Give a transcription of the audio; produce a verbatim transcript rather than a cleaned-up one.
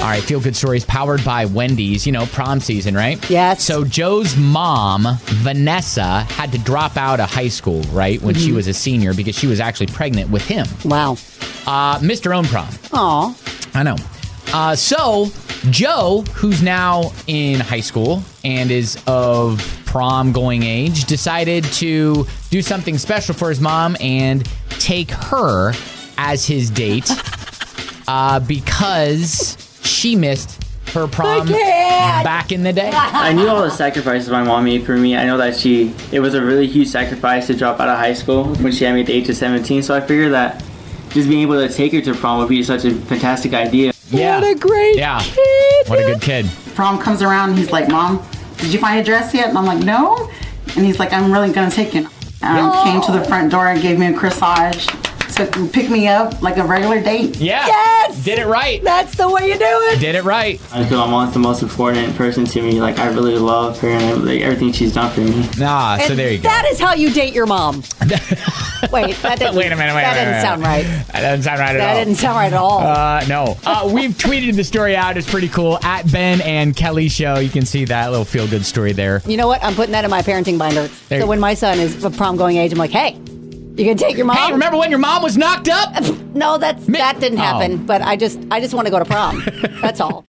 right, feel good stories powered by Wendy's. You know, prom season, right? Yes. So Joe's mom, Vanessa, had to drop out of high school, right, when mm-hmm. she was a senior because she was actually pregnant with him. Wow. Uh, missed her own prom. Aw. I know. Uh, so Joe, who's now in high school and is of prom-going age, decided to do something special for his mom and take her as his date uh, because she missed her prom back in the day. I knew all the sacrifices my mom made for me. I know that she, it was a really huge sacrifice to drop out of high school when she had me at the age of seventeen. So I figured that just being able to take her to prom would be such a fantastic idea. Yeah. What a great yeah. kid. What a good kid. Prom comes around and he's like, Mom, did you find a dress yet? And I'm like, no. And he's like, I'm really going to take it. Um, Oh. Came to the front door and gave me a corsage. Took, picked me up like a regular date. Yeah. Yes. Did it right. That's the way you do it. Did it right. I feel my mom's the most important person to me. Like, I really love her and I, like, everything she's done for me. Ah, so And there you go. That is how you date your mom. Wait, that didn't, Wait a minute, wait that a minute. didn't sound right. That doesn't sound right at That all. didn't sound right at all. Uh, no. Uh, we've tweeted the story out. It's pretty cool. At Ben and Kelly Show. You can see that little feel-good story there. You know what? I'm putting that in my parenting binder. There So you- when my son is of prom-going age, I'm like, hey, you gonna take your mom? Hey, remember when your mom was knocked up? No, that's Mi- that didn't happen. Oh. But I just I just want to go to prom. That's all.